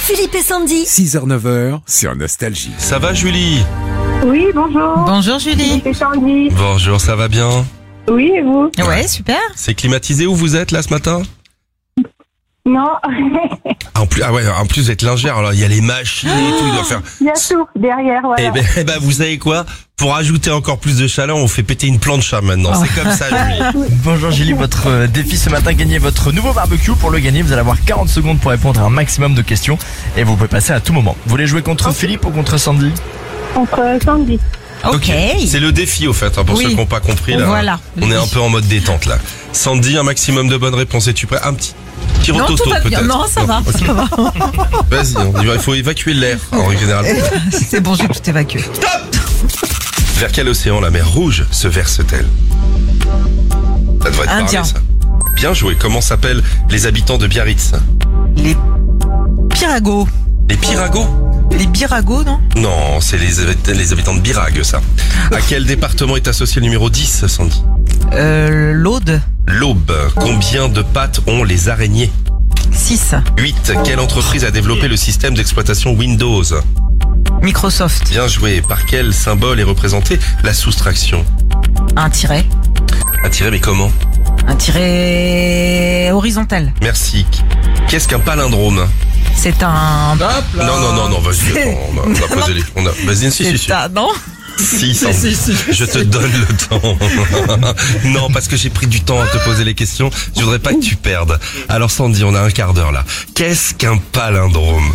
Philippe et Sandy. 6h-9h sur Nostalgie. Ça va Julie? Oui, bonjour. Bonjour Julie. C'est Sandy. Bonjour, ça va bien? Oui, et vous? Ouais, super. C'est climatisé où vous êtes là ce matin? Non, En plus vous êtes lingère, alors il y a les machines et tout, il doit faire... il y a tout derrière, voilà. Eh ben, vous savez quoi? Pour ajouter encore plus de chaleur, on fait péter une plancha maintenant. C'est comme ça, Julie. Bonjour Julie, votre défi ce matin, gagnez votre nouveau barbecue. Pour le gagner, vous allez avoir 40 secondes pour répondre à un maximum de questions et vous pouvez passer à tout moment. Vous voulez jouer contre Philippe ou contre Sandy? Contre Sandy. Ok. C'est le défi au fait, hein, pour Oui. ceux qui n'ont pas compris. Là, Voilà. on est un peu en mode détente là. Sandy, un maximum de bonnes réponses. Es-tu prêt? Un petit Non, rotosto tout va bien. peut-être. Non, ça va. ok. Ça va. Vas-y, on y va. Il faut évacuer l'air en général. C'est bon, j'ai tout évacué. Vers quel océan la mer Rouge se verse-t-elle? Ça devrait être Indien. parlé, ça. Bien joué. Comment s'appellent les habitants de Biarritz? Les Piragos. Les Piragos? Les Biragos, non? Non, c'est les habitants de Birague, ça. À quel département est associé le numéro 10, Sandy? L'Aude. L'Aube. Combien de pattes ont les araignées? 6. 8. Quelle entreprise a développé le système d'exploitation Windows? Microsoft. Bien joué. Par quel symbole est représentée la soustraction? Un tiret. Un tiret, mais comment? Un tiret horizontal. Merci. Qu'est-ce qu'un palindrome? C'est un... Non, vas-y, attends, on va poser les... Vas-y, si. C'est un... Non? Si, Sandy. Je te donne le temps. Non, parce que j'ai pris du temps à te poser les questions. Je voudrais pas que tu perdes. Alors Sandy, on a un quart d'heure là. Qu'est-ce qu'un palindrome?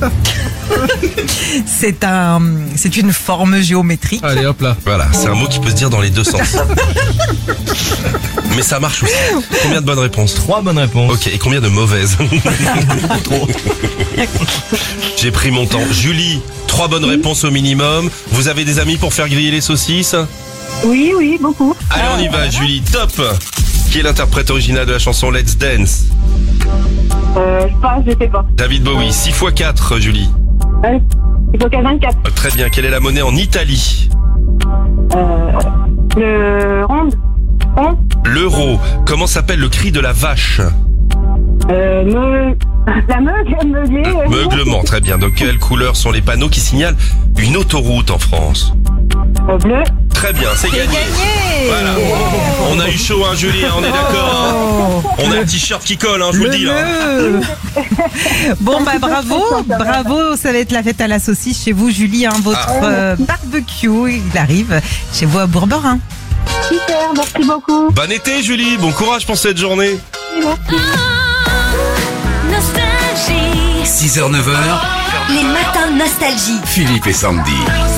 C'est une forme géométrique. Allez hop là. Voilà, c'est un mot qui peut se dire dans les deux sens. Mais ça marche aussi. Combien de bonnes réponses? 3 bonnes réponses. Ok, et combien de mauvaises? J'ai pris mon temps. Julie, 3 bonnes réponses au minimum. Vous avez des amis pour faire griller les saucisses? Oui, beaucoup. Allez, on y va, Julie, top! Qui est l'interprète original de la chanson Let's Dance? Je sais pas. David Bowie. 6 x 4, Julie. Il faut qu'à 24. Très bien. Quelle est la monnaie en Italie? Le ronde. L'euro. Comment s'appelle le cri de la vache? La meugler. Meuglement. Très bien. De quelle couleur sont les panneaux qui signalent une autoroute en France? Bleu. Très bien, c'est gagné. Voilà. On a eu chaud, hein, Julie, hein, on est d'accord. On a un t-shirt qui colle, hein, je vous le dis. Hein. Bon, bah bravo, ça va être la fête à la saucisse chez vous, Julie, hein, votre barbecue, il arrive chez vous à Bourg-Borin. Super, merci beaucoup. Bon été, Julie, bon courage pour cette journée. Nostalgie. 6h-9h, Les matins de Nostalgie. Philippe et Sandy.